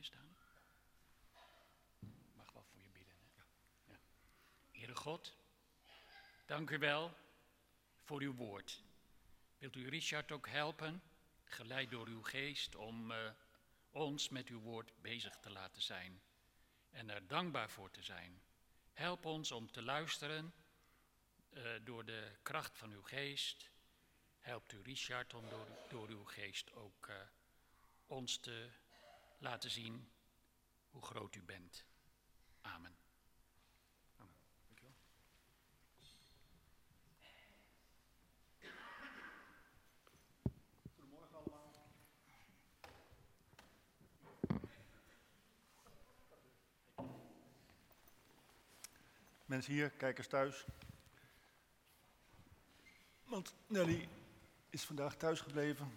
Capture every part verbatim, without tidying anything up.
staan? Ik mag wel voor je bidden. Hè? Ja. Heere God, dank u wel voor uw woord. Wilt u Richard ook helpen, geleid door uw geest, om uh, ons met uw woord bezig te laten zijn en er dankbaar voor te zijn. Help ons om te luisteren uh, door de kracht van uw geest. Helpt u Richard om door, door uw geest ook uh, ons te laten zien hoe groot u bent. Amen. Amen. Dankjewel. Goedemorgen allemaal. Mensen hier, kijkers thuis. Want Nelly is vandaag thuis gebleven.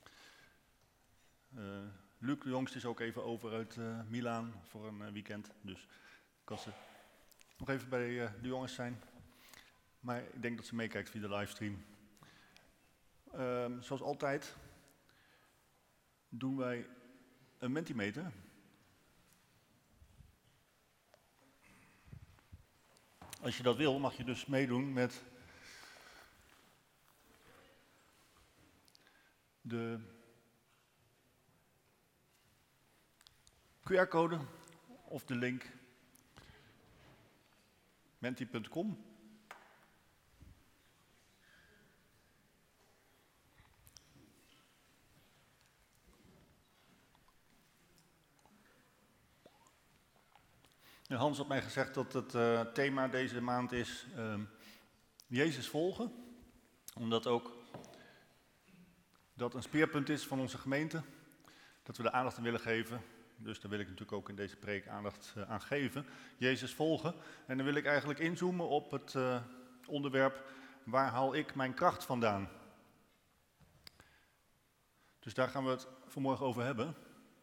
Uh, Luc, de jongste, is ook even over uit uh, Milaan voor een uh, weekend. Dus kan ze nog even bij uh, de jongens zijn. Maar ik denk dat ze meekijkt via de livestream. Uh, zoals altijd doen wij een Mentimeter. Als je dat wil, mag je dus meedoen met de Q R-code of de link menti punt com. Hans had mij gezegd dat het uh, thema deze maand is uh, Jezus volgen. Omdat ook dat een speerpunt is van onze gemeente. Dat we de aandacht aan willen geven. Dus daar wil ik natuurlijk ook in deze preek aandacht uh, aan geven. Jezus volgen. En dan wil ik eigenlijk inzoomen op het uh, onderwerp: waar haal ik mijn kracht vandaan? Dus daar gaan we het vanmorgen over hebben.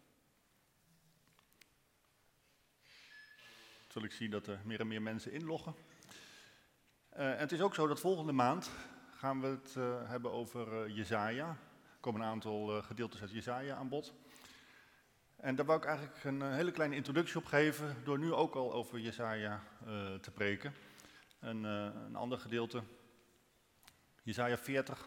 Zul ik zien dat er meer en meer mensen inloggen. Uh, en het is ook zo dat volgende maand gaan we het uh, hebben over uh, Jesaja. Er komen een aantal uh, gedeeltes uit Jesaja aan bod. En daar wou ik eigenlijk een uh, hele kleine introductie op geven, door nu ook al over Jesaja uh, te preken. En, uh, een ander gedeelte, Jesaja veertig.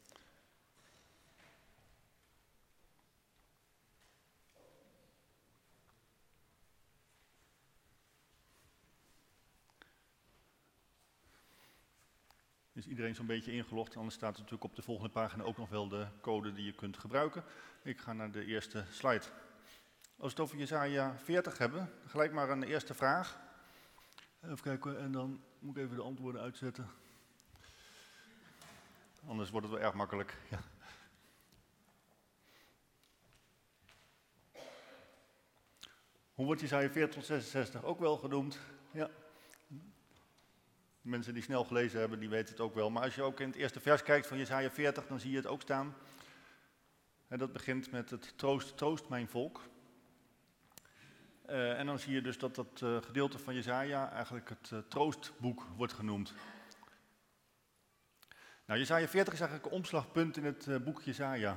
Is iedereen zo'n beetje ingelogd? Anders staat er natuurlijk op de volgende pagina ook nog wel de code die je kunt gebruiken. Ik ga naar de eerste slide. Als we het over Jesaja veertig hebben, gelijk maar een eerste vraag. Even kijken, en dan moet ik even de antwoorden uitzetten. Anders wordt het wel erg makkelijk. Ja. Hoe wordt Jesaja veertig tot zesenzestig ook wel genoemd? Ja. Mensen die snel gelezen hebben, die weten het ook wel. Maar als je ook in het eerste vers kijkt van Jesaja veertig, dan zie je het ook staan. En dat begint met het troost, troost mijn volk. Uh, en dan zie je dus dat dat uh, gedeelte van Jesaja eigenlijk het uh, troostboek wordt genoemd. Nou, Jesaja veertig is eigenlijk een omslagpunt in het uh, boek Jesaja.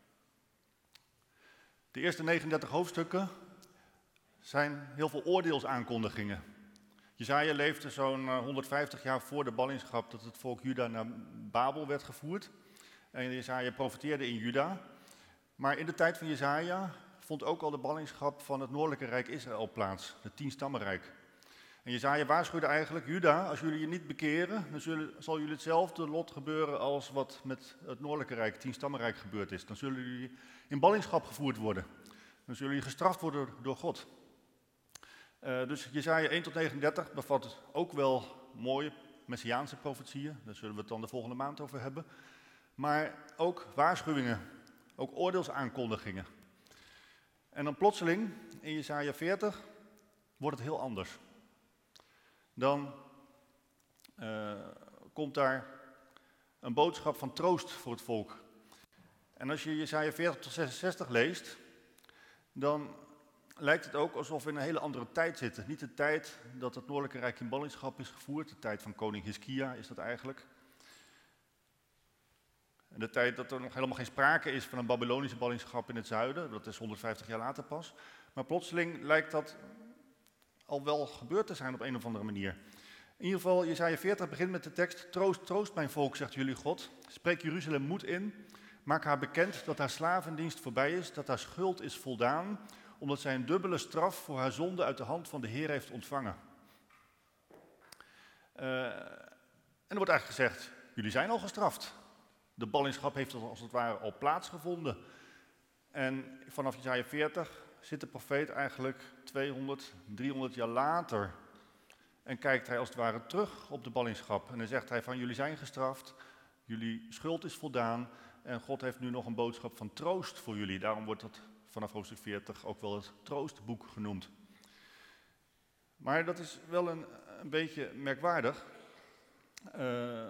De eerste negenendertig hoofdstukken zijn heel veel oordeelsaankondigingen. Jesaja leefde zo'n honderdvijftig jaar voor de ballingschap dat het volk Juda naar Babel werd gevoerd. En Jesaja profeteerde in Juda. Maar in de tijd van Jesaja vond ook al de ballingschap van het noordelijke rijk Israël plaats, het tienstammenrijk. En Jesaja waarschuwde eigenlijk: Juda, als jullie je niet bekeren, dan zullen, zal jullie hetzelfde lot gebeuren als wat met het noordelijke rijk, het tienstammenrijk, gebeurd is. Dan zullen jullie in ballingschap gevoerd worden. Dan zullen jullie gestraft worden door God. Uh, dus Jesaja één tot negenendertig bevat ook wel mooie messiaanse profetieën. Daar zullen we het dan de volgende maand over hebben. Maar ook waarschuwingen, ook oordeelsaankondigingen. En dan plotseling, in Jesaja veertig, wordt het heel anders. Dan uh, komt daar een boodschap van troost voor het volk. En als je Jesaja veertig tot zesenzestig leest, dan lijkt het ook alsof we in een hele andere tijd zitten. Niet de tijd dat het noordelijke rijk in ballingschap is gevoerd, de tijd van koning Hiskia is dat eigenlijk. En de tijd dat er nog helemaal geen sprake is van een Babylonische ballingschap in het zuiden, dat is honderdvijftig jaar later pas. Maar plotseling lijkt dat al wel gebeurd te zijn op een of andere manier. In ieder geval, Jesaja veertig begint met de tekst: Troost, troost mijn volk, zegt jullie God. Spreek Jeruzalem moed in. Maak haar bekend dat haar slavendienst voorbij is, dat haar schuld is voldaan, omdat zij een dubbele straf voor haar zonde uit de hand van de Heer heeft ontvangen. Uh, en er wordt eigenlijk gezegd, jullie zijn al gestraft. De ballingschap heeft als het ware al plaatsgevonden. En vanaf Jesaja veertig zit de profeet eigenlijk tweehonderd, driehonderd jaar later. En kijkt hij als het ware terug op de ballingschap. En dan zegt hij van, jullie zijn gestraft, jullie schuld is voldaan. En God heeft nu nog een boodschap van troost voor jullie. Daarom wordt dat vanaf hoofdstuk veertig ook wel het troostboek genoemd. Maar dat is wel een, een beetje merkwaardig. Uh,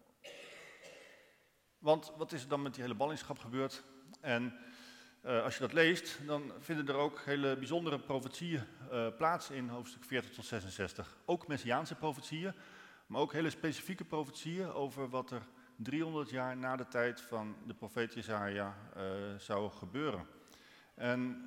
want wat is er dan met die hele ballingschap gebeurd? En uh, als je dat leest, dan vinden er ook hele bijzondere profetieën uh, plaats in hoofdstuk veertig tot zesenzestig. Ook messiaanse profetieën, maar ook hele specifieke profetieën over wat er driehonderd jaar na de tijd van de profeet Jesaja uh, zou gebeuren. En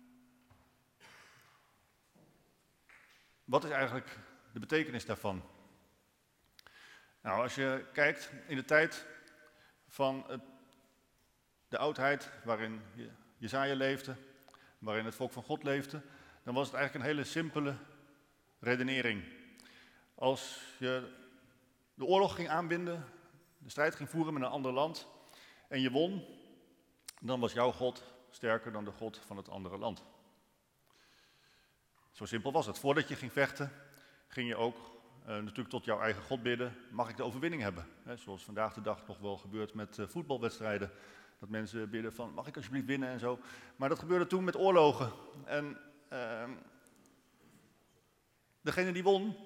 wat is eigenlijk de betekenis daarvan? Nou, als je kijkt in de tijd van het, de oudheid waarin Jesaja leefde, waarin het volk van God leefde, dan was het eigenlijk een hele simpele redenering. Als je de oorlog ging aanbinden, de strijd ging voeren met een ander land en je won, dan was jouw God sterker dan de God van het andere land. Zo simpel was het. Voordat je ging vechten, ging je ook uh, natuurlijk tot jouw eigen God bidden, mag ik de overwinning hebben? He, zoals vandaag de dag nog wel gebeurt met uh, voetbalwedstrijden, dat mensen bidden van, mag ik alsjeblieft winnen en zo. Maar dat gebeurde toen met oorlogen. En uh, degene die won,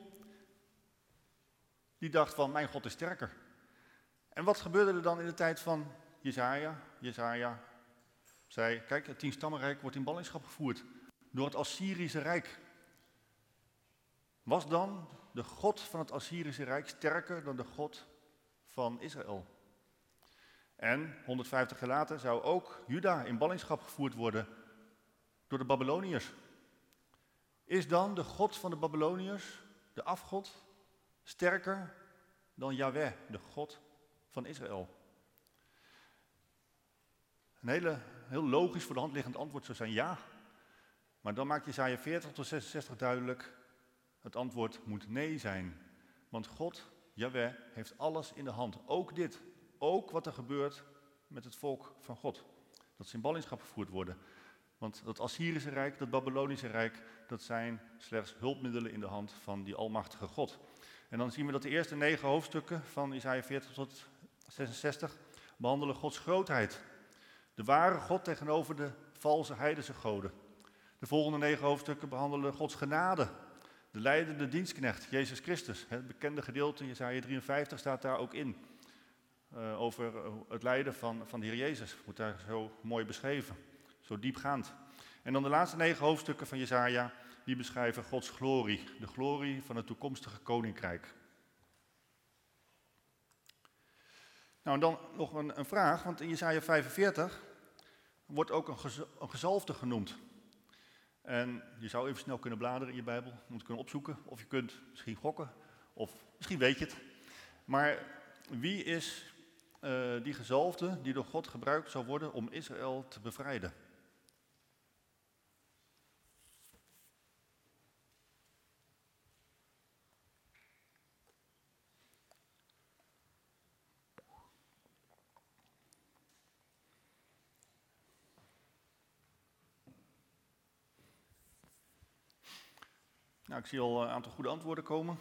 die dacht van, mijn God is sterker. En wat gebeurde er dan in de tijd van Jesaja? Jesaja zei, kijk, het tienstammenrijk wordt in ballingschap gevoerd door het Assyrische Rijk. Was dan de God van het Assyrische Rijk sterker dan de God van Israël? En honderdvijftig jaar later zou ook Juda in ballingschap gevoerd worden door de Babyloniërs. Is dan de God van de Babyloniërs, de afgod, sterker dan Jahweh, de God van Israël? Een hele, heel logisch voor de hand liggend antwoord zou zijn ja. Maar dan maakt Jesaja veertig tot zesenzestig duidelijk, het antwoord moet nee zijn. Want God, Jahweh, heeft alles in de hand. Ook dit, ook wat er gebeurt met het volk van God. Dat ze in ballingschap gevoerd worden. Want dat Assyrische Rijk, dat Babylonische Rijk, dat zijn slechts hulpmiddelen in de hand van die almachtige God. En dan zien we dat de eerste negen hoofdstukken van Jesaja veertig tot zesenzestig behandelen Gods grootheid. De ware God tegenover de valse heidense goden. De volgende negen hoofdstukken behandelen Gods genade. De leidende dienstknecht, Jezus Christus. Het bekende gedeelte, Jesaja drieënvijftig, staat daar ook in. Uh, over het lijden van, van de Heer Jezus. Wordt daar zo mooi beschreven. Zo diepgaand. En dan de laatste negen hoofdstukken van Jesaja, die beschrijven Gods glorie. De glorie van het toekomstige koninkrijk. Nou, en dan nog een, een vraag, want in Jesaja vijfenveertig wordt ook een, gez, een gezalfde genoemd. En je zou even snel kunnen bladeren in je Bijbel, om het kunnen opzoeken. Of je kunt misschien gokken, of misschien weet je het. Maar wie is uh, die gezalfde die door God gebruikt zal worden om Israël te bevrijden? Nou, ik zie al een aantal goede antwoorden komen.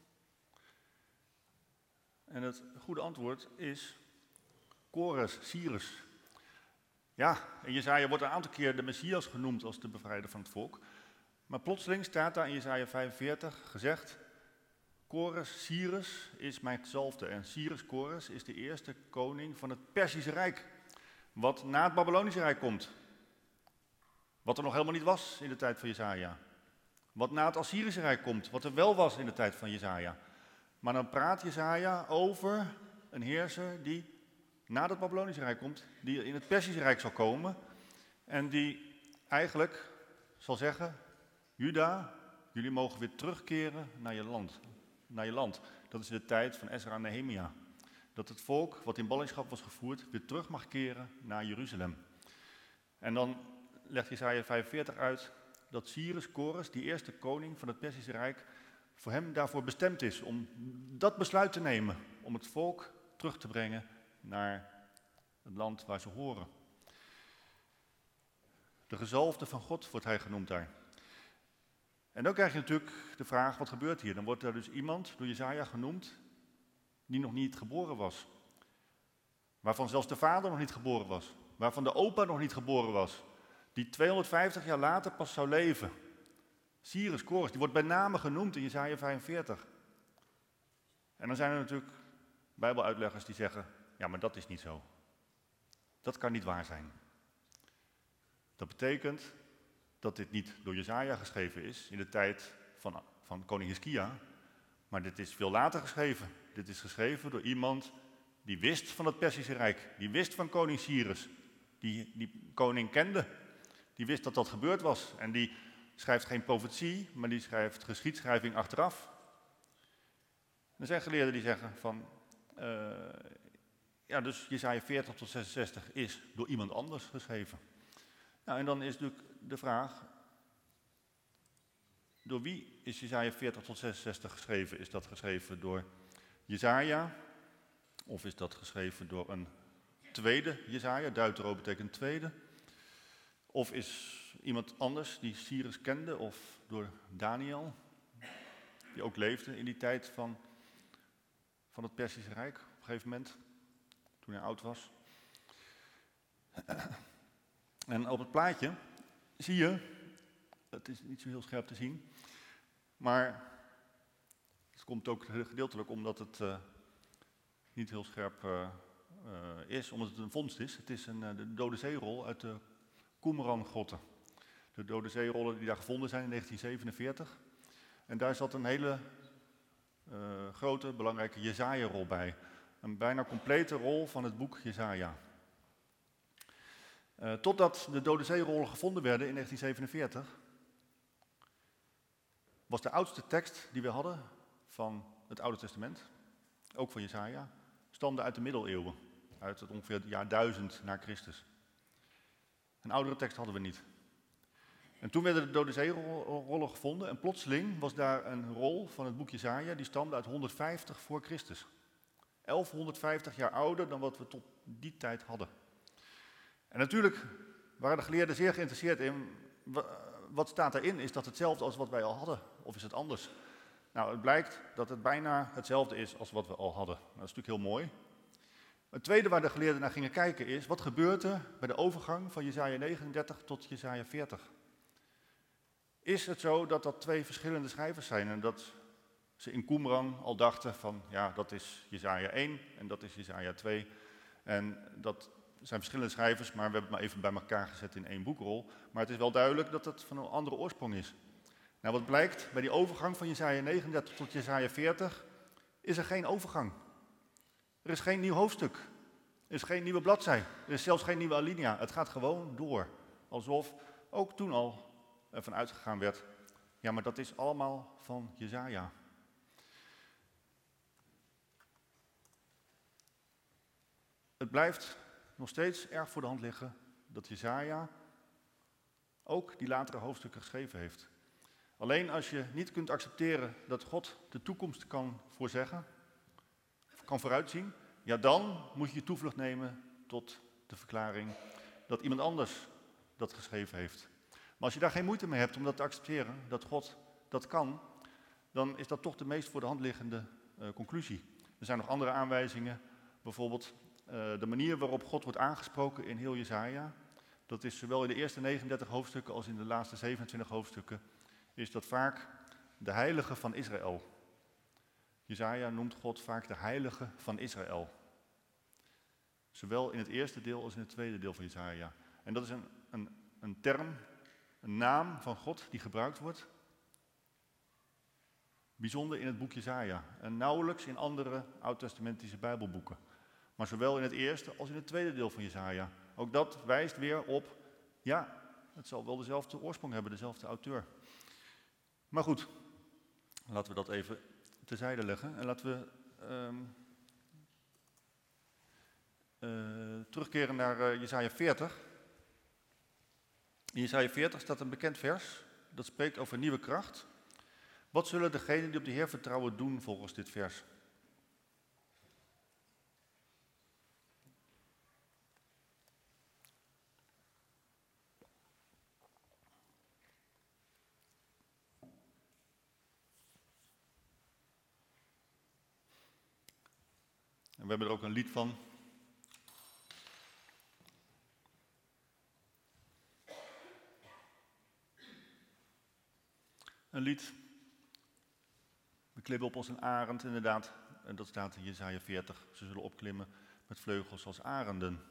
En het goede antwoord is Kores, Cyrus. Ja, in Jesaja wordt een aantal keer de Messias genoemd als de bevrijder van het volk. Maar plotseling staat daar in Jesaja vijfenveertig gezegd, Kores, Cyrus is mijn gezalfde. En Cyrus, Kores, is de eerste koning van het Perzische Rijk. Wat na het Babylonische Rijk komt. Wat er nog helemaal niet was in de tijd van Jesaja. Wat na het Assyrische Rijk komt, wat er wel was in de tijd van Jesaja. Maar dan praat Jesaja over een heerser die na het Babylonische Rijk komt, die in het Perzische Rijk zal komen. En die eigenlijk zal zeggen, Juda, jullie mogen weer terugkeren naar je land. Naar je land. Dat is de tijd van Ezra en Nehemia. Dat het volk wat in ballingschap was gevoerd weer terug mag keren naar Jeruzalem. En dan legt Jesaja vijfenveertig uit dat Cyrus Kores, die eerste koning van het Perzische Rijk, voor hem daarvoor bestemd is om dat besluit te nemen. Om het volk terug te brengen naar het land waar ze horen. De gezalfde van God wordt hij genoemd daar. En dan krijg je natuurlijk de vraag, wat gebeurt hier? Dan wordt er dus iemand door Jesaja genoemd die nog niet geboren was. Waarvan zelfs de vader nog niet geboren was. Waarvan de opa nog niet geboren was. Die tweehonderdvijftig jaar later pas zou leven. Cyrus Kores, die wordt bij name genoemd in Jesaja vijfenveertig. En dan zijn er natuurlijk bijbeluitleggers die zeggen, ja, maar dat is niet zo. Dat kan niet waar zijn. Dat betekent dat dit niet door Jesaja geschreven is in de tijd van, van koning Hiskia, maar dit is veel later geschreven. Dit is geschreven door iemand die wist van het Perzische Rijk, die wist van koning Cyrus, die die koning kende, die wist dat dat gebeurd was en die schrijft geen profetie, maar die schrijft geschiedschrijving achteraf. Er zijn geleerden die zeggen van, uh, ja, dus Jesaja veertig tot zesenzestig is door iemand anders geschreven. Nou, en dan is natuurlijk de vraag, door wie is Jesaja veertig tot zesenzestig geschreven? Is dat geschreven door Jesaja? Of is dat geschreven door een tweede Jesaja? Deutero betekent tweede. Of is iemand anders die Cyrus kende? Of door Daniel, die ook leefde in die tijd van, van het Perzische Rijk op een gegeven moment, toen hij oud was. En op het plaatje zie je, het is niet zo heel scherp te zien, maar het komt ook gedeeltelijk omdat het uh, niet heel scherp uh, uh, is, omdat het een vondst is. Het is een, uh, de Dode Zeerol uit de Qumran-grotten. De Dode Zeerollen die daar gevonden zijn in negentien zevenenveertig. En daar zat een hele uh, grote, belangrijke Jesaja-rol bij. Een bijna complete rol van het boek Jesaja. Uh, totdat de Dode Zeerollen gevonden werden in negentien zevenenveertig, was de oudste tekst die we hadden van het Oude Testament, ook van Jesaja, stamde uit de middeleeuwen, uit het ongeveer het jaar duizend na Christus. Een oudere tekst hadden we niet. En toen werden de Dode Zeerollen gevonden en plotseling was daar een rol van het boek Jesaja, die stamde uit honderdvijftig voor Christus. elfhonderdvijftig jaar ouder dan wat we tot die tijd hadden. En natuurlijk waren de geleerden zeer geïnteresseerd in, wat staat erin? Is dat hetzelfde als wat wij al hadden? Of is het anders? Nou, het blijkt dat het bijna hetzelfde is als wat we al hadden. Nou, dat is natuurlijk heel mooi. Het tweede waar de geleerden naar gingen kijken is, wat gebeurt er bij de overgang van Jesaja negenendertig tot Jesaja veertig? Is het zo dat dat twee verschillende schrijvers zijn en dat ze in Qumran al dachten van, ja, dat is Jesaja één en dat is Jesaja twee en dat zijn verschillende schrijvers, maar we hebben het maar even bij elkaar gezet in één boekrol. Maar het is wel duidelijk dat het van een andere oorsprong is. Nou, wat blijkt, bij die overgang van Jesaja negenendertig tot Jesaja veertig is er geen overgang. Er is geen nieuw hoofdstuk. Er is geen nieuwe bladzij. Er is zelfs geen nieuwe alinea. Het gaat gewoon door. Alsof ook toen al ervan uitgegaan werd, ja, maar dat is allemaal van Jesaja. Het blijft nog steeds erg voor de hand liggen dat Jesaja ook die latere hoofdstukken geschreven heeft. Alleen als je niet kunt accepteren dat God de toekomst kan voorzeggen, kan vooruitzien, ja, dan moet je je toevlucht nemen tot de verklaring dat iemand anders dat geschreven heeft. Maar als je daar geen moeite mee hebt om dat te accepteren, dat God dat kan, dan is dat toch de meest voor de hand liggende uh, conclusie. Er zijn nog andere aanwijzingen, bijvoorbeeld uh, de manier waarop God wordt aangesproken in heel Jesaja. Dat is zowel in de eerste negenendertig hoofdstukken als in de laatste zevenentwintig hoofdstukken, is dat vaak de heilige van Israël. Jesaja noemt God vaak de heilige van Israël. Zowel in het eerste deel als in het tweede deel van Jesaja. En dat is een, een, een term, een naam van God die gebruikt wordt. Bijzonder in het boek Jesaja en nauwelijks in andere oud-testamentische bijbelboeken. Maar zowel in het eerste als in het tweede deel van Jesaja. Ook dat wijst weer op, ja, het zal wel dezelfde oorsprong hebben, dezelfde auteur. Maar goed, laten we dat even terzijde leggen en laten we um, uh, terugkeren naar uh, Jesaja veertig. In Jesaja veertig staat een bekend vers, dat spreekt over nieuwe kracht. Wat zullen degenen die op de Heer vertrouwen doen volgens dit vers? En we hebben er ook een lied van. Een lied. We klimmen op als een arend, inderdaad. En dat staat in Jesaja veertig. Ze zullen opklimmen met vleugels als arenden.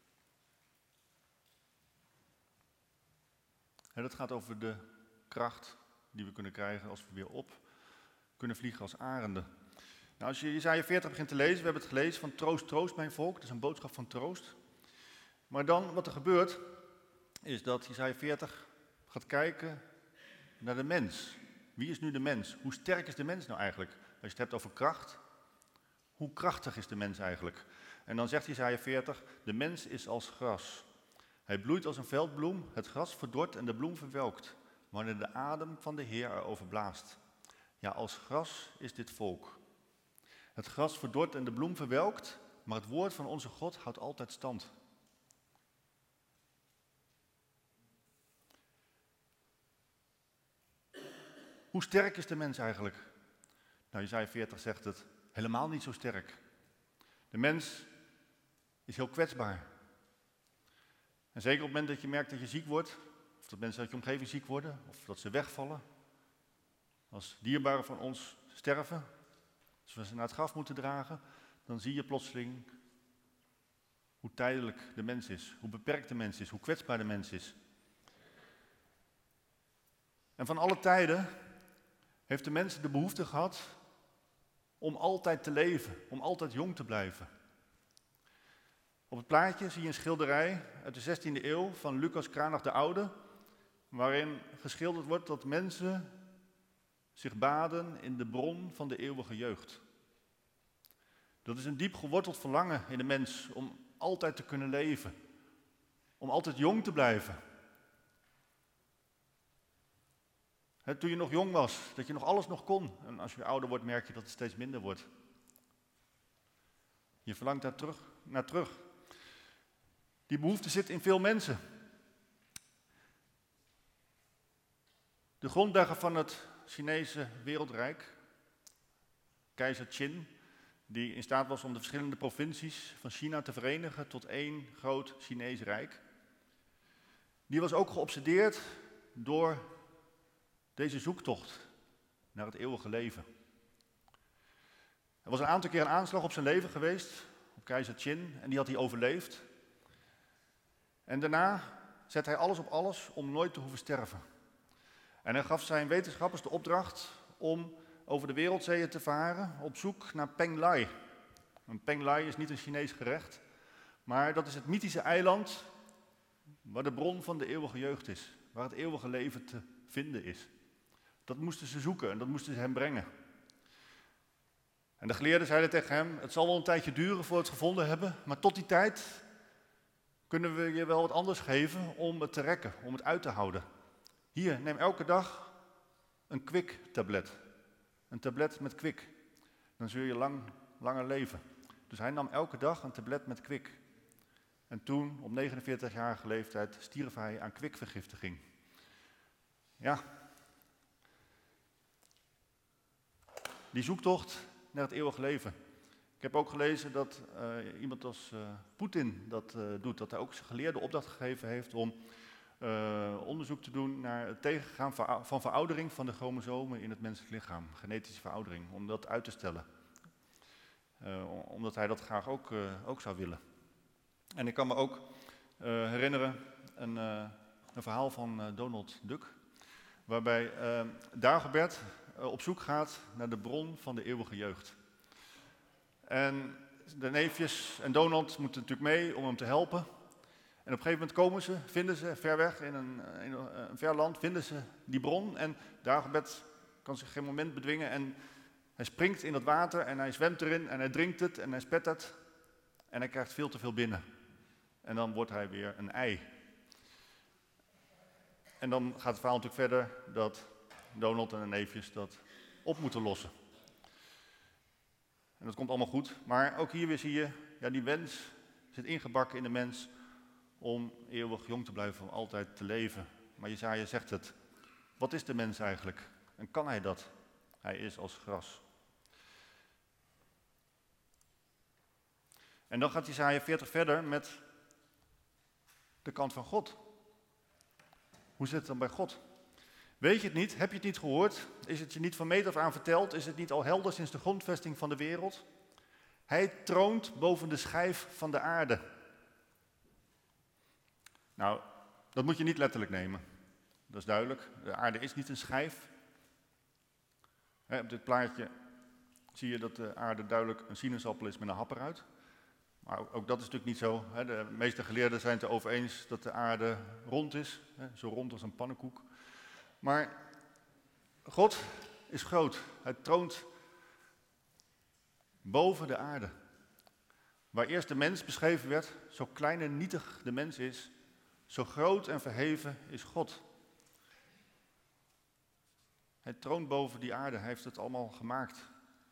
En dat gaat over de kracht die we kunnen krijgen als we weer op kunnen vliegen als arenden. Nou, als je Jesaja veertig begint te lezen, we hebben het gelezen van troost, troost mijn volk. Dat is een boodschap van troost. Maar dan, wat er gebeurt, is dat Jesaja veertig gaat kijken naar de mens. Wie is nu de mens? Hoe sterk is de mens nou eigenlijk? Als je het hebt over kracht, hoe krachtig is de mens eigenlijk? En dan zegt Jesaja veertig, de mens is als gras. Hij bloeit als een veldbloem, het gras verdort en de bloem verwelkt, wanneer de adem van de Heer erover blaast. Ja, als gras is dit volk. Het gras verdort en de bloem verwelkt, maar het woord van onze God houdt altijd stand. Hoe sterk is de mens eigenlijk? Nou, Jesaja veertig zegt het, helemaal niet zo sterk. De mens is heel kwetsbaar. En zeker op het moment dat je merkt dat je ziek wordt, of dat mensen uit je omgeving ziek worden, of dat ze wegvallen, als dierbaren van ons sterven, als we ze naar het graf moeten dragen, dan zie je plotseling hoe tijdelijk de mens is, hoe beperkt de mens is, hoe kwetsbaar de mens is. En van alle tijden heeft de mens de behoefte gehad om altijd te leven, om altijd jong te blijven. Op het plaatje zie je een schilderij uit de zestiende eeuw van Lucas Cranach de Oude, waarin geschilderd wordt dat mensen zich baden in de bron van de eeuwige jeugd. Dat is een diep geworteld verlangen in de mens om altijd te kunnen leven, om altijd jong te blijven. He, toen je nog jong was, dat je nog alles nog kon. En als je ouder wordt, merk je dat het steeds minder wordt. Je verlangt daar terug, naar terug. Die behoefte zit in veel mensen. De grondlegger van het Chinese wereldrijk, keizer Qin, die in staat was om de verschillende provincies van China te verenigen tot één groot Chinees rijk, die was ook geobsedeerd door deze zoektocht naar het eeuwige leven. Er was een aantal keer een aanslag op zijn leven geweest, op keizer Qin, en die had hij overleefd. En daarna zette hij alles op alles om nooit te hoeven sterven. En hij gaf zijn wetenschappers de opdracht om over de wereldzeeën te varen op zoek naar Peng Lai. En Peng Lai is niet een Chinees gerecht, maar dat is het mythische eiland waar de bron van de eeuwige jeugd is, waar het eeuwige leven te vinden is. Dat moesten ze zoeken en dat moesten ze hem brengen. En de geleerden zeiden tegen hem, het zal wel een tijdje duren voor we het gevonden hebben, maar tot die tijd kunnen we je wel wat anders geven om het te rekken, om het uit te houden. Hier, neem elke dag een kwik-tablet. Een tablet met kwik. Dan zul je lang, langer leven. Dus hij nam elke dag een tablet met kwik. En toen, op negenenveertigjarige leeftijd, stierf hij aan kwikvergiftiging. Ja. Die zoektocht naar het eeuwige leven. Ik heb ook gelezen dat uh, iemand als uh, Poetin dat uh, doet. Dat hij ook zijn geleerde opdracht gegeven heeft om uh, onderzoek te doen naar het tegengaan van, van veroudering van de chromosomen in het menselijk lichaam. Genetische veroudering, om dat uit te stellen. Uh, omdat hij dat graag ook, uh, ook zou willen. En ik kan me ook uh, herinneren een, uh, een verhaal van uh, Donald Duck. Waarbij uh, Dagobert uh, op zoek gaat naar de bron van de eeuwige jeugd. En de neefjes en Donald moeten natuurlijk mee om hem te helpen. En op een gegeven moment komen ze, vinden ze ver weg in een, in een ver land, vinden ze die bron. En Dagobert kan zich geen moment bedwingen en hij springt in dat water en hij zwemt erin en hij drinkt het en hij spettert. En hij krijgt veel te veel binnen. En dan wordt hij weer een ei. En dan gaat het verhaal natuurlijk verder dat Donald en de neefjes dat op moeten lossen. En dat komt allemaal goed. Maar ook hier weer zie je, ja, die wens zit ingebakken in de mens om eeuwig jong te blijven, om altijd te leven. Maar Jesaja zegt het. Wat is de mens eigenlijk? En kan hij dat? Hij is als gras. En dan gaat Jesaja veertig verder met de kant van God. Hoe zit het dan bij God? Weet je het niet? Heb je het niet gehoord? Is het je niet van meet af aan verteld? Is het niet al helder sinds de grondvesting van de wereld? Hij troont boven de schijf van de aarde. Nou, dat moet je niet letterlijk nemen. Dat is duidelijk. De aarde is niet een schijf. He, op dit plaatje zie je dat de aarde duidelijk een sinaasappel is met een hap eruit. Maar ook, ook dat is natuurlijk niet zo. He, de meeste geleerden zijn het erover eens dat de aarde rond is. He, zo rond als een pannenkoek. Maar God is groot. Hij troont boven de aarde. Waar eerst de mens beschreven werd, zo klein en nietig de mens is, zo groot en verheven is God. Hij troont boven die aarde, hij heeft het allemaal gemaakt.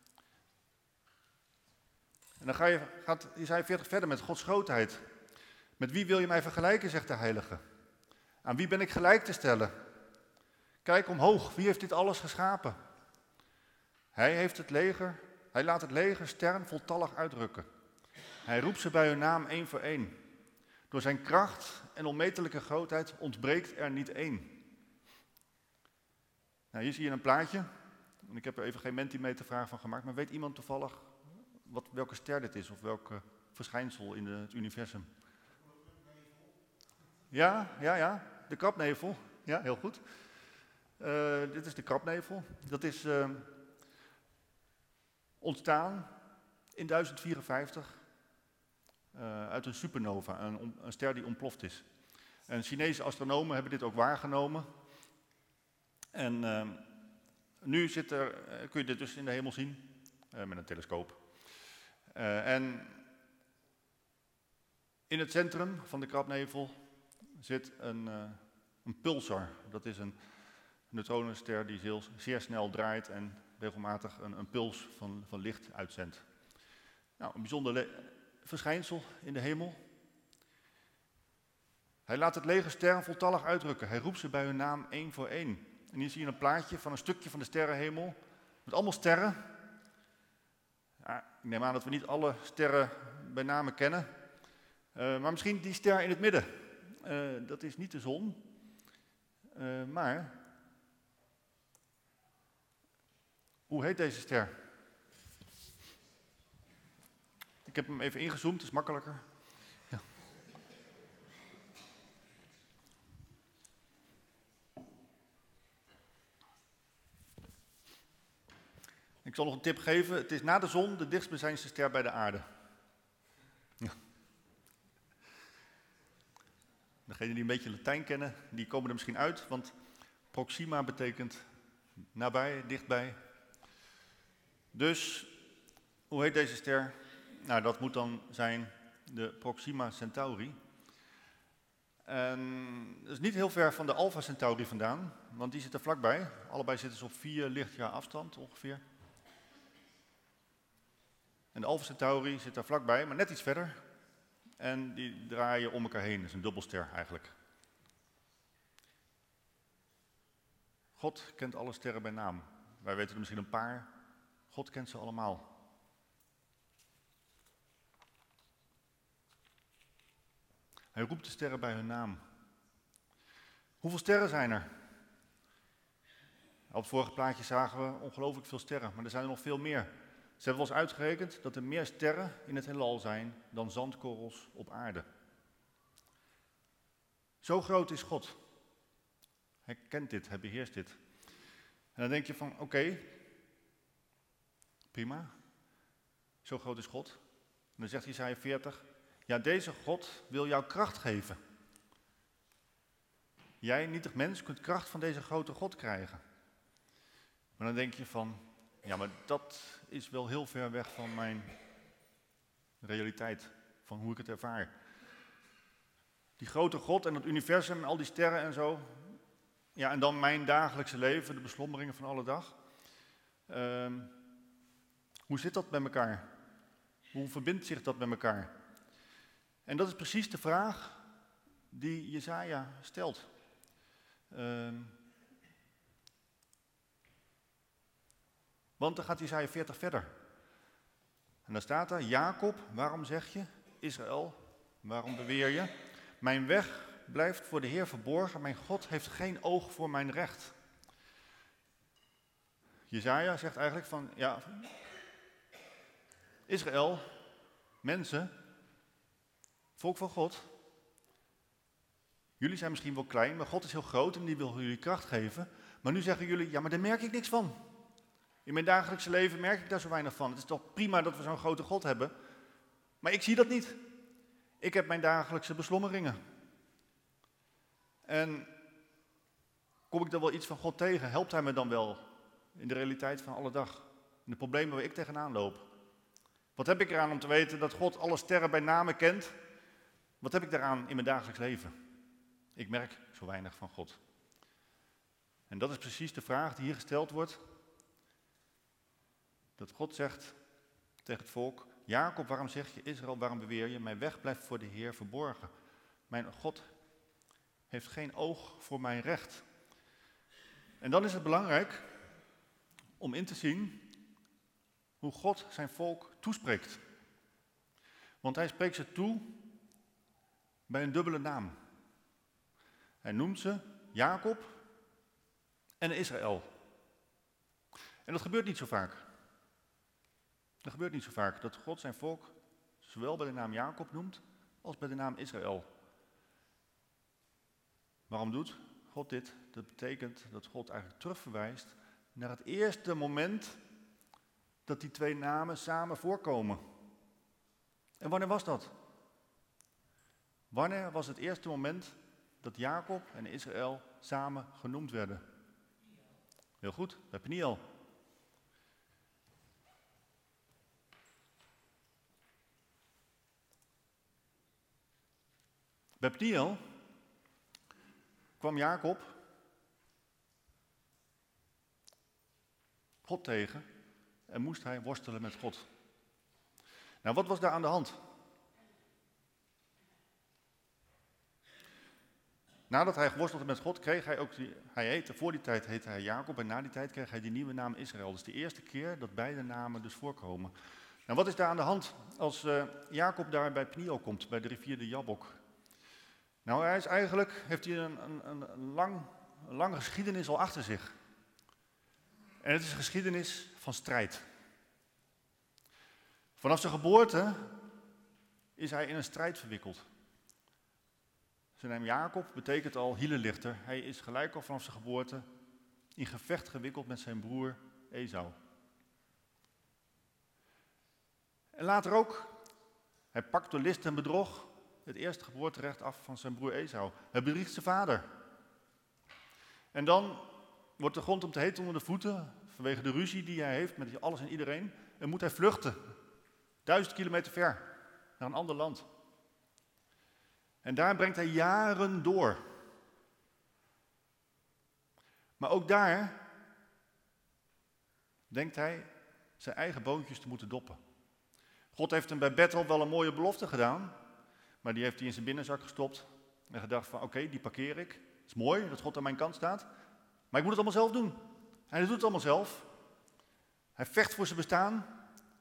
En dan ga je, gaat Jesaja veertig verder met Gods grootheid. Met wie wil je mij vergelijken, zegt de heilige. Aan wie ben ik gelijk te stellen? Kijk omhoog, wie heeft dit alles geschapen? Hij heeft het leger, hij laat het leger sterren voltallig uitrukken. Hij roept ze bij hun naam één voor één. Door zijn kracht en onmetelijke grootheid ontbreekt er niet één. Nou, hier zie je een plaatje. En ik heb er even geen Mentimeter-vraag van gemaakt, maar weet iemand toevallig wat, welke ster dit is of welk verschijnsel in de, het universum? Ja, ja, ja, de krabnevel. Ja, heel goed. Uh, dit is de krabnevel. Dat is uh, ontstaan in duizend vierenvijftig uh, uit een supernova, een, een ster die ontploft is. En Chinese astronomen hebben dit ook waargenomen. En uh, nu zit er, uh, kun je dit dus in de hemel zien, uh, met een telescoop. Uh, en in het centrum van de krabnevel zit een, uh, een pulsar. Dat is een neutronenster die zeer, zeer snel draait en regelmatig een, een puls van, van licht uitzendt. Nou, een bijzonder le- verschijnsel in de hemel. Hij laat het leger sterren voltallig uitrukken. Hij roept ze bij hun naam één voor één. En hier zie je een plaatje van een stukje van de sterrenhemel met allemaal sterren. Ja, ik neem aan dat we niet alle sterren bij name kennen. Uh, maar misschien die ster in het midden. Uh, dat is niet de zon, uh, maar hoe heet deze ster? Ik heb hem even ingezoomd, het is makkelijker. Ja. Ik zal nog een tip geven. Het is na de zon de dichtstbijzijnde ster bij de aarde. Ja. Degenen die een beetje Latijn kennen, die komen er misschien uit, want Proxima betekent nabij, dichtbij. Dus, hoe heet deze ster? Nou, dat moet dan zijn de Proxima Centauri. En dat is niet heel ver van de Alpha Centauri vandaan, want die zitten vlakbij. Allebei zitten ze op vier lichtjaar afstand ongeveer. En de Alpha Centauri zit daar vlakbij, maar net iets verder. En die draaien om elkaar heen, dat is een dubbelster eigenlijk. God kent alle sterren bij naam. Wij weten er misschien een paar. God kent ze allemaal. Hij roept de sterren bij hun naam. Hoeveel sterren zijn er? Op het vorige plaatje zagen we ongelooflijk veel sterren, maar er zijn er nog veel meer. Ze hebben wel eens uitgerekend dat er meer sterren in het heelal zijn dan zandkorrels op aarde. Zo groot is God. Hij kent dit, hij beheerst dit. En dan denk je van, oké, okay, prima. Zo groot is God. En dan zegt Jesaja veertig, ja, deze God wil jou kracht geven. jij, nietig mens, kunt kracht van deze grote God krijgen. Maar dan denk je van, ja, maar dat is wel heel ver weg van mijn realiteit, van hoe ik het ervaar. Die grote God en het universum en al die sterren en zo. Ja, en dan mijn dagelijkse leven, de beslommeringen van alle dag. Uh, hoe zit dat met elkaar? Hoe verbindt zich dat met elkaar? En dat is precies de vraag die Jesaja stelt. Uh, want dan gaat Jesaja veertig verder. En dan staat er, Jacob, waarom zeg je? Israël, waarom beweer je? Mijn weg blijft voor de Heer verborgen, mijn God heeft geen oog voor mijn recht. Jesaja zegt eigenlijk van, ja, Israël, mensen, volk van God, jullie zijn misschien wel klein, maar God is heel groot en die wil jullie kracht geven. Maar nu zeggen jullie, ja, maar daar merk ik niks van. In mijn dagelijkse leven merk ik daar zo weinig van. Het is toch prima dat we zo'n grote God hebben, maar ik zie dat niet. Ik heb mijn dagelijkse beslommeringen. En kom ik dan wel iets van God tegen? Helpt hij me dan wel in de realiteit van alle dag? In de problemen waar ik tegenaan loop? Wat heb ik eraan om te weten dat God alle sterren bij name kent? Wat heb ik daaraan in mijn dagelijks leven? Ik merk zo weinig van God. En dat is precies de vraag die hier gesteld wordt. Dat God zegt tegen het volk, Jacob, waarom zeg je, Israël, waarom beweer je, mijn weg blijft voor de Heer verborgen. Mijn God heeft geen oog voor mijn recht. En dan is het belangrijk om in te zien hoe God zijn volk toespreekt. Want hij spreekt ze toe bij een dubbele naam. Hij noemt ze Jacob en Israël. En dat gebeurt niet zo vaak. Dat gebeurt niet zo vaak, dat God zijn volk zowel bij de naam Jacob noemt, als bij de naam Israël. Waarom doet God dit? Dat betekent dat God eigenlijk terugverwijst naar het eerste moment dat die twee namen samen voorkomen. En wanneer was dat? Wanneer was het eerste moment dat Jacob en Israël samen genoemd werden? Heel goed, bij Peniel. Bij Peniel kwam Jacob God tegen en moest hij worstelen met God. Nou, wat was daar aan de hand? Nadat hij geworsteld had met God, kreeg hij ook, die, hij heette, voor die tijd heette hij Jacob en na die tijd kreeg hij die nieuwe naam Israël. Dus de eerste keer dat beide namen dus voorkomen. Nou, wat is daar aan de hand als uh, Jacob daar bij Peniel komt, bij de rivier de Jabbok? Nou, hij is eigenlijk, heeft hij een, een, een, lang, een lange geschiedenis al achter zich. En het is een geschiedenis van strijd. Vanaf zijn geboorte is hij in een strijd verwikkeld. Zijn naam Jacob betekent al hielenlichter. Hij is gelijk al vanaf zijn geboorte in gevecht gewikkeld met zijn broer Esau. En later ook, hij pakt door list en bedrog het eerste geboorterecht af van zijn broer Esau. Hij bedriegt zijn vader. En dan wordt de grond om te heet onder de voeten, vanwege de ruzie die hij heeft met alles en iedereen. En moet hij vluchten, duizend kilometer ver, naar een ander land. En daar brengt hij jaren door. Maar ook daar denkt hij zijn eigen boontjes te moeten doppen. God heeft hem bij Bethel wel een mooie belofte gedaan, maar die heeft hij in zijn binnenzak gestopt en gedacht van oké, okay, die parkeer ik. Het is mooi dat God aan mijn kant staat, maar ik moet het allemaal zelf doen. Hij doet het allemaal zelf. Hij vecht voor zijn bestaan,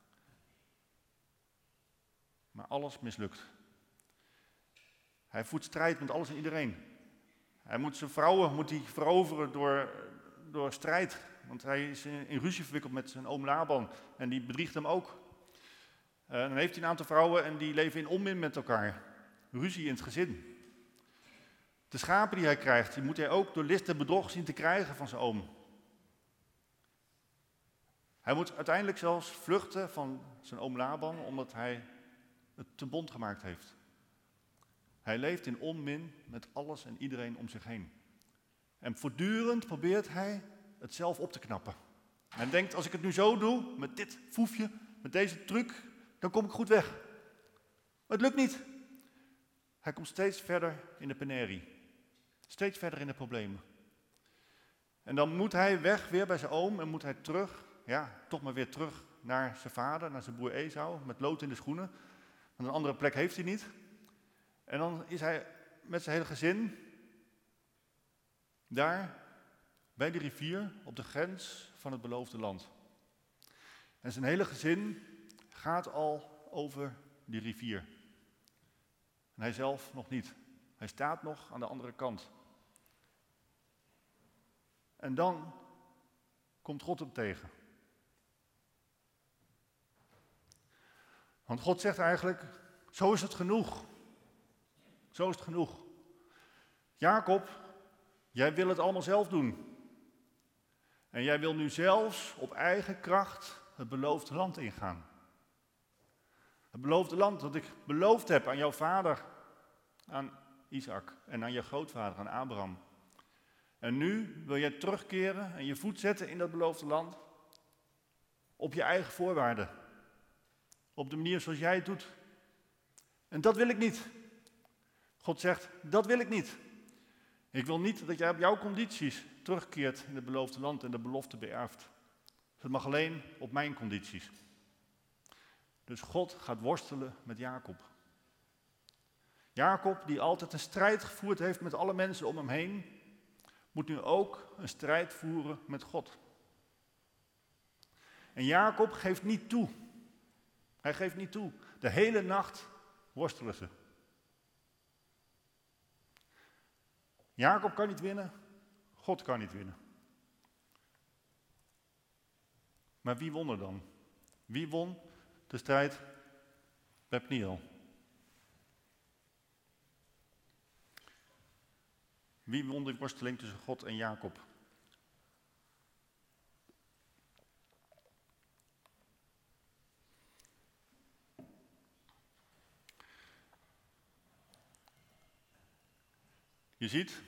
maar alles mislukt. Hij voert strijd met alles en iedereen. Hij moet zijn vrouwen moet hij veroveren door, door strijd. Want hij is in, in ruzie verwikkeld met zijn oom Laban. En die bedriegt hem ook. Uh, dan heeft hij een aantal vrouwen en die leven in onmin met elkaar. Ruzie in het gezin. De schapen die hij krijgt, die moet hij ook door list en bedrog zien te krijgen van zijn oom. Hij moet uiteindelijk zelfs vluchten van zijn oom Laban, omdat hij het te bond gemaakt heeft. Hij leeft in onmin met alles en iedereen om zich heen. En voortdurend probeert hij het zelf op te knappen. En denkt, als ik het nu zo doe, met dit foefje, met deze truc, dan kom ik goed weg. Maar het lukt niet. Hij komt steeds verder in de penerie. Steeds verder in de problemen. En dan moet hij weg weer bij zijn oom en moet hij terug, ja, toch maar weer terug naar zijn vader, naar zijn broer Esau, met lood in de schoenen. Want een andere plek heeft hij niet. En dan is hij met zijn hele gezin daar bij de rivier op de grens van het beloofde land. En zijn hele gezin gaat al over die rivier. En hij zelf nog niet. Hij staat nog aan de andere kant. En dan komt God hem tegen. Want God zegt eigenlijk, zo is het genoeg. Zo is het genoeg. Jacob, jij wil het allemaal zelf doen. En jij wil nu zelfs op eigen kracht het beloofde land ingaan. Het beloofde land dat ik beloofd heb aan jouw vader, aan Isaac, en aan je grootvader, aan Abraham. En nu wil jij terugkeren en je voet zetten in dat beloofde land op je eigen voorwaarden. Op de manier zoals jij het doet. En dat wil ik niet. God zegt, dat wil ik niet. Ik wil niet dat jij op jouw condities terugkeert in het beloofde land en de belofte beërft. Het mag alleen op mijn condities. Dus God gaat worstelen met Jacob. Jacob, die altijd een strijd gevoerd heeft met alle mensen om hem heen, moet nu ook een strijd voeren met God. En Jacob geeft niet toe. Hij geeft niet toe. De hele nacht worstelen ze. Jacob kan niet winnen, God kan niet winnen. Maar wie won er dan? Wie won de strijd bij Pniel? Wie won de worsteling tussen God en Jacob? Je ziet,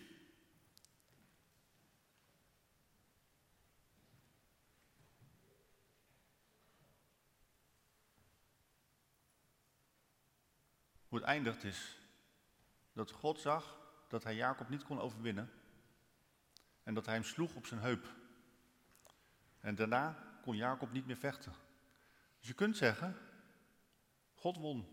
hoe het eindigt is dat God zag dat hij Jacob niet kon overwinnen en dat hij hem sloeg op zijn heup. En daarna kon Jacob niet meer vechten. Dus je kunt zeggen, God won.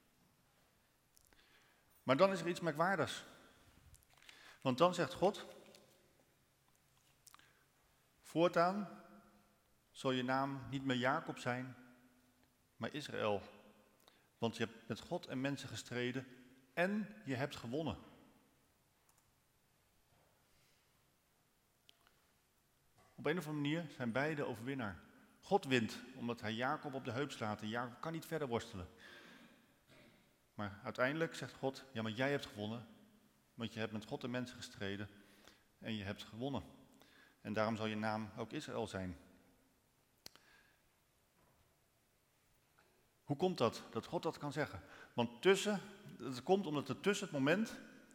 Maar dan is er iets merkwaardigs. Want dan zegt God, voortaan zal je naam niet meer Jacob zijn, maar Israël. Want je hebt met God en mensen gestreden en je hebt gewonnen. Op een of andere manier zijn beide overwinnaar. God wint omdat hij Jacob op de heup slaat en Jacob kan niet verder worstelen. Maar uiteindelijk zegt God, ja maar jij hebt gewonnen. Want je hebt met God en mensen gestreden en je hebt gewonnen. En daarom zal je naam ook Israël zijn. Hoe komt dat, dat God dat kan zeggen? Want tussen, het komt omdat er tussen het moment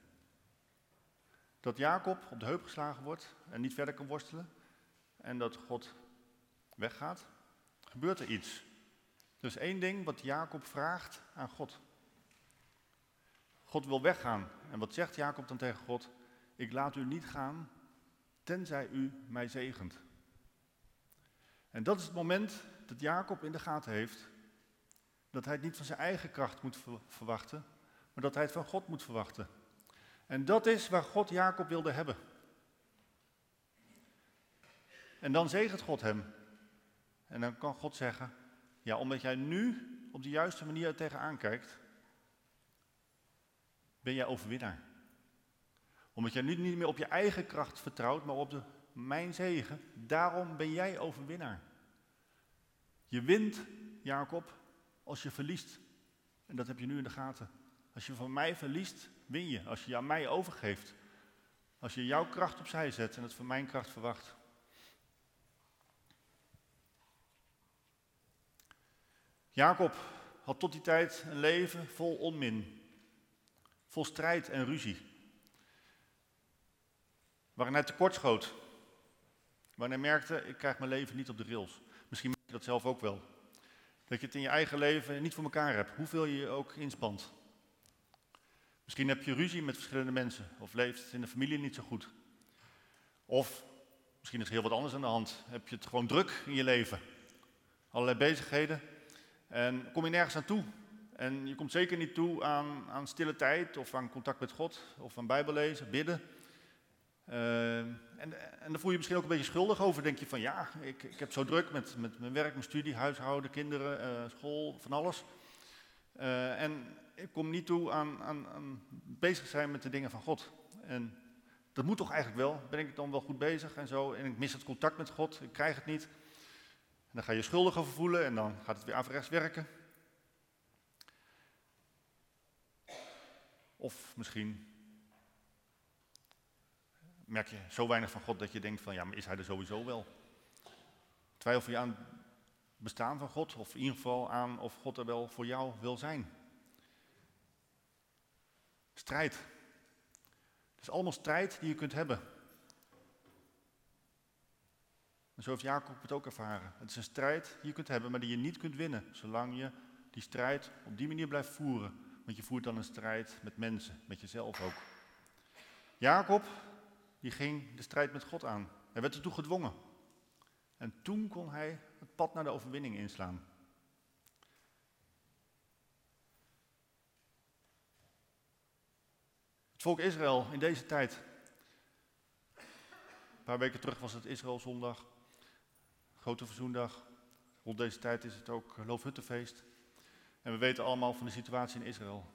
dat Jacob op de heup geslagen wordt en niet verder kan worstelen en dat God weggaat, gebeurt er iets. Er is één ding wat Jacob vraagt aan God. God wil weggaan. En wat zegt Jacob dan tegen God? Ik laat u niet gaan, tenzij u mij zegent. En dat is het moment dat Jacob in de gaten heeft, dat hij het niet van zijn eigen kracht moet verwachten, maar dat hij het van God moet verwachten. En dat is waar God Jacob wilde hebben. En dan zegent God hem. En dan kan God zeggen, ja, omdat jij nu op de juiste manier er tegenaan kijkt, ben jij overwinnaar. Omdat jij nu niet meer op je eigen kracht vertrouwt, maar op de, mijn zegen, daarom ben jij overwinnaar. Je wint, Jacob, als je verliest. En dat heb je nu in de gaten. Als je van mij verliest, win je. Als je je aan mij overgeeft. Als je jouw kracht opzij zet en het van mijn kracht verwacht. Jacob had tot die tijd een leven vol onmin. Vol strijd en ruzie. waarin hij tekortschoot. Waarin hij merkte, ik krijg mijn leven niet op de rails. Misschien merk je dat zelf ook wel. Dat je het in je eigen leven niet voor elkaar hebt, hoeveel je je ook inspant. Misschien heb je ruzie met verschillende mensen, of leeft het in de familie niet zo goed. Of misschien is er heel wat anders aan de hand. Heb je het gewoon druk in je leven. Allerlei bezigheden. En kom je nergens aan toe. En je komt zeker niet toe aan, aan stille tijd, of aan contact met God, of aan bijbellezen, bidden. Uh, en, en dan voel je je misschien ook een beetje schuldig over. Denk je van ja, ik, ik heb zo druk met, met mijn werk, mijn studie, huishouden, kinderen, uh, school, van alles. Uh, en ik kom niet toe aan, aan, aan bezig zijn met de dingen van God. En dat moet toch eigenlijk wel. Ben ik dan wel goed bezig en zo. En ik mis het contact met God, ik krijg het niet. En dan ga je je schuldig over voelen en dan gaat het weer averechts werken. Of misschien merk je zo weinig van God dat je denkt van ja, maar is hij er sowieso wel? Twijfel je aan het bestaan van God, of in ieder geval aan of God er wel voor jou wil zijn. Strijd. Het is allemaal strijd die je kunt hebben. En zo heeft Jacob het ook ervaren. Het is een strijd die je kunt hebben, maar die je niet kunt winnen, zolang je die strijd op die manier blijft voeren. Want je voert dan een strijd met mensen, met jezelf ook. Jacob, die ging de strijd met God aan. Hij werd ertoe gedwongen. En toen kon hij het pad naar de overwinning inslaan. Het volk Israël in deze tijd. Een paar weken terug was het Israëlzondag, Grote Verzoendag. Rond deze tijd is het ook Loofhuttenfeest. En we weten allemaal van de situatie in Israël.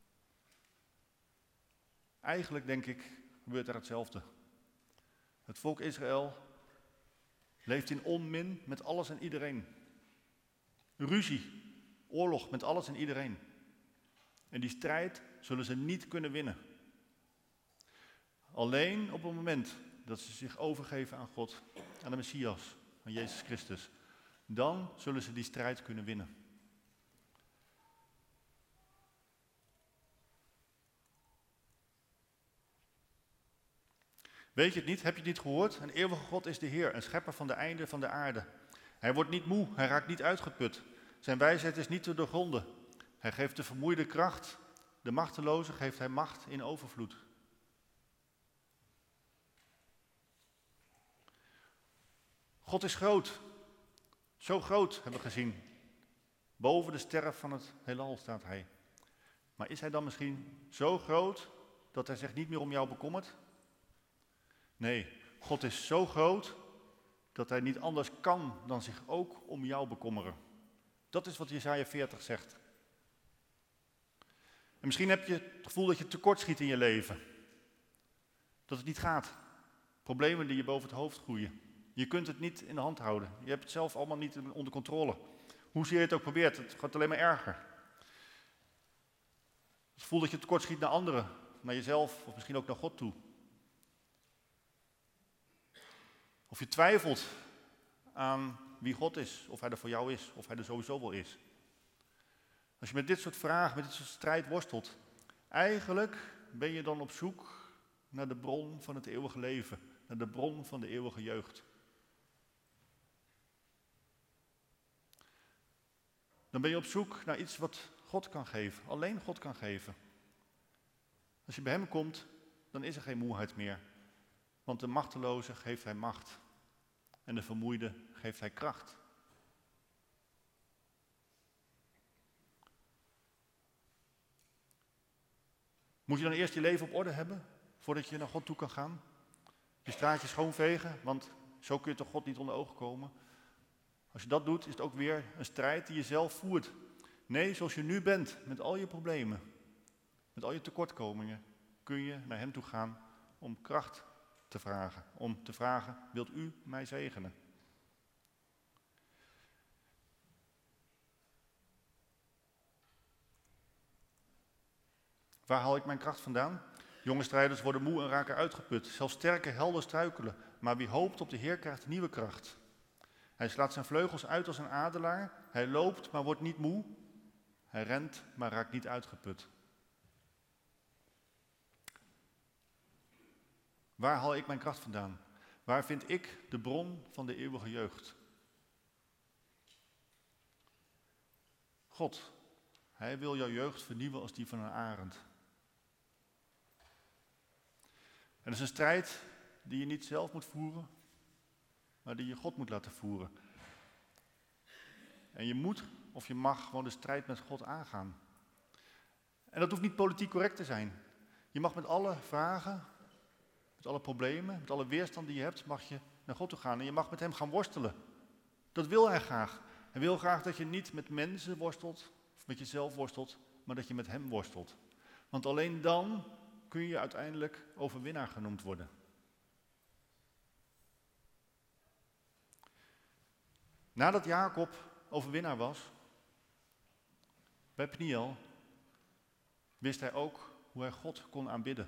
Eigenlijk denk ik, gebeurt er hetzelfde. Het volk Israël leeft in onmin met alles en iedereen. Ruzie, oorlog met alles en iedereen. En die strijd zullen ze niet kunnen winnen. Alleen op het moment dat ze zich overgeven aan God, aan de Messias, aan Jezus Christus, dan zullen ze die strijd kunnen winnen. Weet je het niet? Heb je het niet gehoord? Een eeuwige God is de Heer, een schepper van de einden van de aarde. Hij wordt niet moe, hij raakt niet uitgeput. Zijn wijsheid is niet te doorgronden. Hij geeft de vermoeide kracht, de machteloze geeft hij macht in overvloed. God is groot. Zo groot hebben we gezien. Boven de sterren van het heelal staat hij. Maar is hij dan misschien zo groot dat hij zich niet meer om jou bekommert? Nee, God is zo groot dat hij niet anders kan dan zich ook om jou bekommeren. Dat is wat Jesaja veertig zegt. En misschien heb je het gevoel dat je tekortschiet in je leven. Dat het niet gaat. Problemen die je boven het hoofd groeien. Je kunt het niet in de hand houden. Je hebt het zelf allemaal niet onder controle. Hoezeer je het ook probeert, het gaat alleen maar erger. Het gevoel dat je tekortschiet naar anderen, naar jezelf of misschien ook naar God toe. Of je twijfelt aan wie God is, of hij er voor jou is, of hij er sowieso wel is. Als je met dit soort vragen, met dit soort strijd worstelt, eigenlijk ben je dan op zoek naar de bron van het eeuwige leven, naar de bron van de eeuwige jeugd. Dan ben je op zoek naar iets wat God kan geven, alleen God kan geven. Als je bij hem komt, dan is er geen moeheid meer. Want de machteloze geeft hij macht. En de vermoeide geeft hij kracht. Moet je dan eerst je leven op orde hebben, voordat je naar God toe kan gaan? Je straatje schoonvegen, want zo kun je toch God niet onder ogen komen. Als je dat doet, is het ook weer een strijd die je zelf voert. Nee, zoals je nu bent, met al je problemen, met al je tekortkomingen, kun je naar hem toe gaan om kracht te vragen. Om te vragen, wilt u mij zegenen? Waar haal ik mijn kracht vandaan? Jonge strijders worden moe en raken uitgeput. Zelfs sterke helden struikelen. Maar wie hoopt op de Heer krijgt nieuwe kracht. Hij slaat zijn vleugels uit als een adelaar. Hij loopt, maar wordt niet moe. Hij rent, maar raakt niet uitgeput. Waar haal ik mijn kracht vandaan? Waar vind ik de bron van de eeuwige jeugd? God, hij wil jouw jeugd vernieuwen als die van een arend. En dat is een strijd die je niet zelf moet voeren, maar die je God moet laten voeren. En je moet of je mag gewoon de strijd met God aangaan. En dat hoeft niet politiek correct te zijn. Je mag met alle vragen, met alle problemen, met alle weerstand die je hebt, mag je naar God toe gaan. En je mag met hem gaan worstelen. Dat wil hij graag. Hij wil graag dat je niet met mensen worstelt, of met jezelf worstelt, maar dat je met hem worstelt. Want alleen dan kun je uiteindelijk overwinnaar genoemd worden. Nadat Jacob overwinnaar was, bij Peniel, wist hij ook hoe hij God kon aanbidden.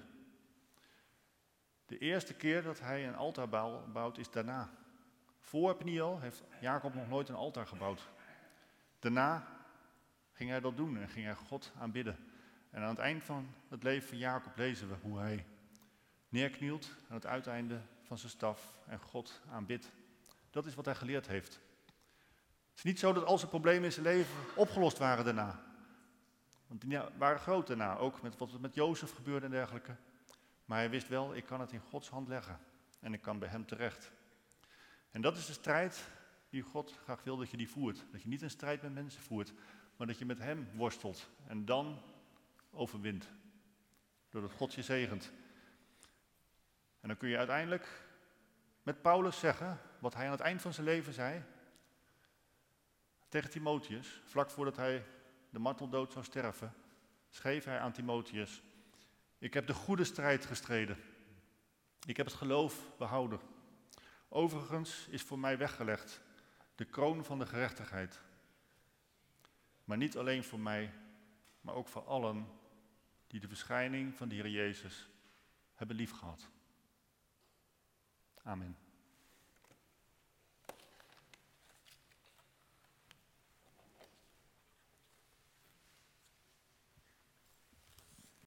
De eerste keer dat hij een altaar bouwt is daarna. Voor Peniel heeft Jacob nog nooit een altaar gebouwd. Daarna ging hij dat doen en ging hij God aanbidden. En aan het eind van het leven van Jacob lezen we hoe hij neerknielt aan het uiteinde van zijn staf en God aanbidt. Dat is wat hij geleerd heeft. Het is niet zo dat al zijn problemen in zijn leven opgelost waren daarna. Want die waren groot daarna, ook met wat met Jozef gebeurde en dergelijke. Maar hij wist wel, ik kan het in Gods hand leggen en ik kan bij hem terecht. En dat is de strijd die God graag wil dat je die voert. Dat je niet een strijd met mensen voert, maar dat je met hem worstelt en dan overwint. Doordat God je zegent. En dan kun je uiteindelijk met Paulus zeggen, wat hij aan het eind van zijn leven zei, tegen Timotheus, vlak voordat hij de marteldood zou sterven, schreef hij aan Timotheus: ik heb de goede strijd gestreden. Ik heb het geloof behouden. Overigens is voor mij weggelegd de kroon van de gerechtigheid. Maar niet alleen voor mij, maar ook voor allen die de verschijning van de Heer Jezus hebben liefgehad. Amen.